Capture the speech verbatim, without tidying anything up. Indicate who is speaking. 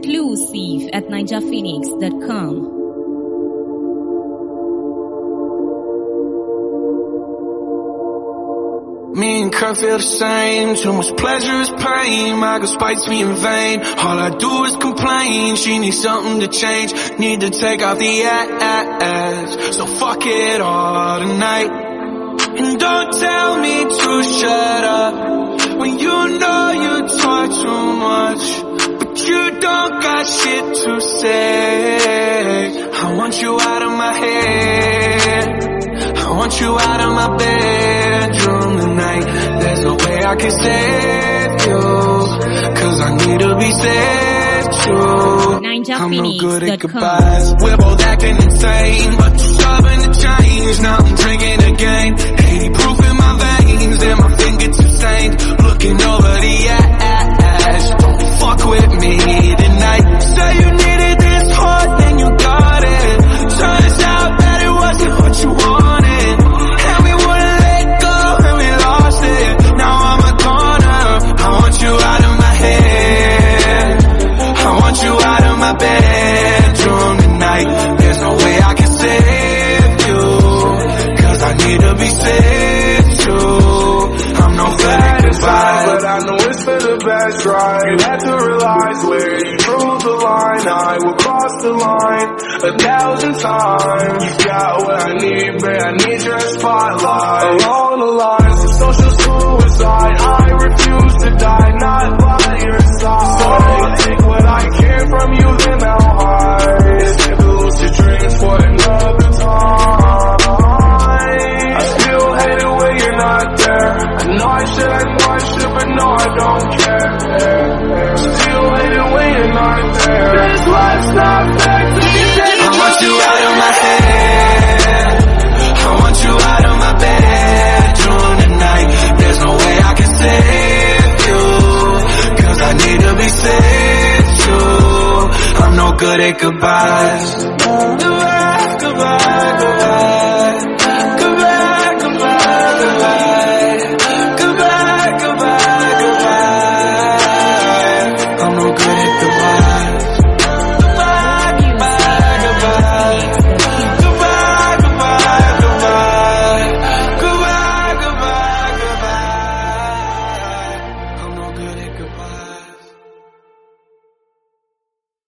Speaker 1: Exclusive at ninja phoenix dot com.
Speaker 2: Me and Kurt feel the same. Too much pleasure is pain. My girl spites me in vain. All I do is complain. She needs something to change. Need to take off the ass. So fuck it all tonight. And don't tell me to shut up when you know you talk too much, but you don't got shit to say. I want you out of my head. I want you out of my bedroom tonight. There's no way I can save you, cause I need to be saved too. I'm no good at goodbyes. We're both acting insane, but you're stubborn to change. Now I'm drinking again, eighty proof in my veins, and my fingertips stained. Looking over the ash. Don't fuck with me tonight. Say you needed this hard, then you got it. Turns out that it wasn't what you wanted, and we wouldn't let go, and we lost it. Now I'm a goner. I want you out of my head. I want you out of my bedroom tonight. There's no way I can save you, cause I need to be saved too. I'm no good at goodbye,
Speaker 3: but I know it's for the best, right? You had to realize where you drew the line. I will cross the line a thousand times. You got what I need, babe, I need your spotlight. Along the lines of social suicide, I refuse to die, not by your side. So take what I can from you, then I'll hide. Save the lucid dreams for another time. I still hate it when you're not there. I know I should, I know I should, but no, I don't care. Still hate it when you're not there. This life's not fair to me.
Speaker 2: I want you out of my head. I want you out of my bedroom tonight. There's no way I can save you, cause I need to be saved too. I'm no good at goodbyes.